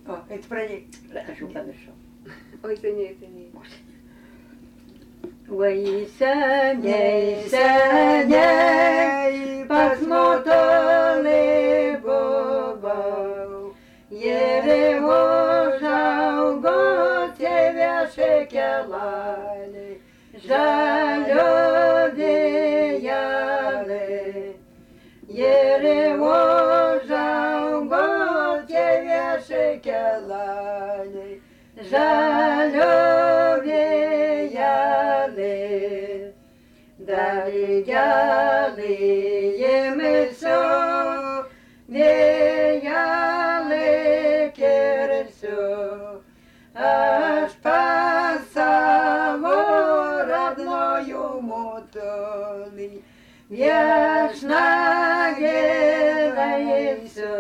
O, eik pradėk. Aš jau pamiršau. Oi, seniai. Oi, seniai, seniai, pas motulį buvau. Jėri užaugo tėvė šekelaliai, žalio vėjelai. Jėri užaugo tėvė šekelaliai, žalio vėjelai. Dalgelį ėmėsiu, vėjelai kirsiu. Aš pas savo radnojų motulį viešnagę eisiu.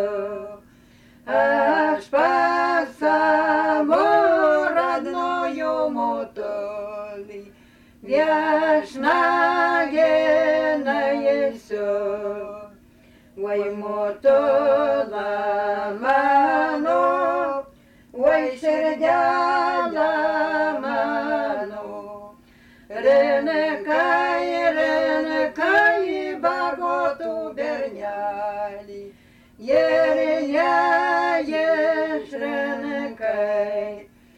Aš pas savo radnojų motulį viešnagę eisiu. Oi, motula mano, oi, širdelė mano. Renekai, bagotų bernelį, jėrėje iš renekai.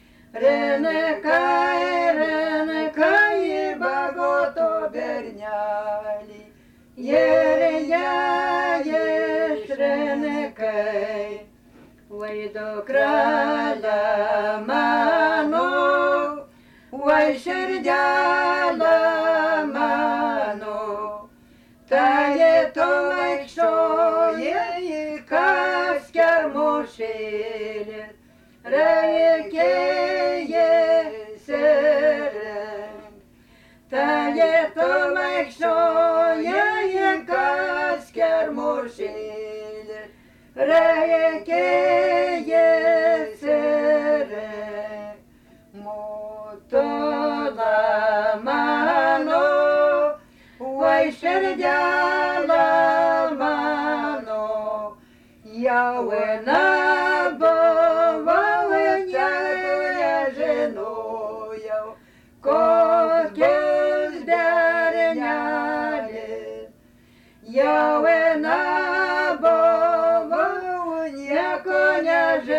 Renekai, bagotų bernelį, jėrėje iš renekai. Oi, dukrelė mano, oi, širdelė mano, tai tu vaikščioji kas kermušėlis, reikia įsirengt. Tai tu vaikščioji kas kermušėlis, reikia įsirengt. Motula mano, oi, širdelė mano, jau nebuvau, nežinojau, kokios bernelės. Jau nebuvau, nieko nežinojau.